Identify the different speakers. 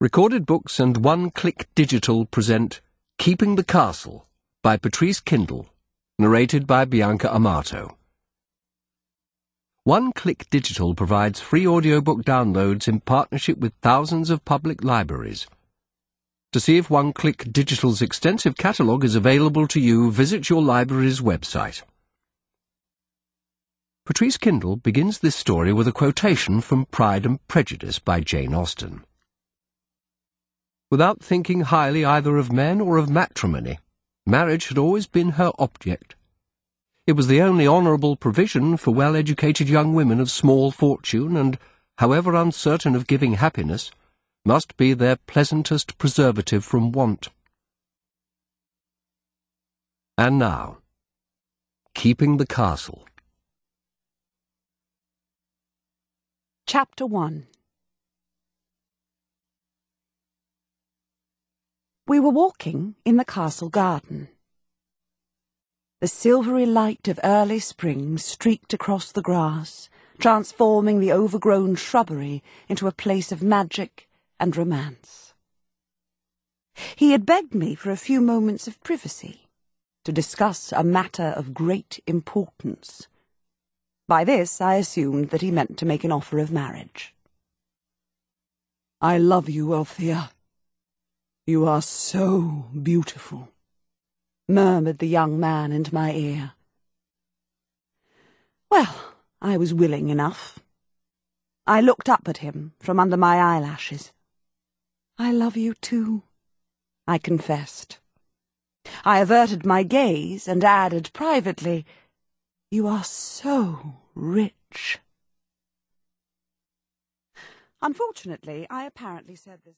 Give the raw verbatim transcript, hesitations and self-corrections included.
Speaker 1: Recorded Books and One Click Digital present Keeping the Castle by Patrice Kindle, narrated by Bianca Amato. One Click Digital provides free audiobook downloads in partnership with thousands of public libraries. To see if One Click Digital's extensive catalogue is available to you, visit your library's website. Patrice Kindle begins this story with a quotation from Pride and Prejudice by Jane Austen. Without thinking highly either of men or of matrimony, marriage had always been her object. It was the only honourable provision for well-educated young women of small fortune and, however uncertain of giving happiness, must be their pleasantest preservative from want. And now, Keeping the Castle.
Speaker 2: Chapter one. We were walking in the castle garden. The silvery light of early spring streaked across the grass, transforming the overgrown shrubbery into a place of magic and romance. He had begged me for a few moments of privacy, to discuss a matter of great importance. By this I assumed that he meant to make an offer of marriage. "I love you, Althea. You are so beautiful," murmured the young man into my ear. Well, I was willing enough. I looked up at him from under my eyelashes. "I love you too," I confessed. I averted my gaze and added privately, "You are so rich." Unfortunately, I apparently said this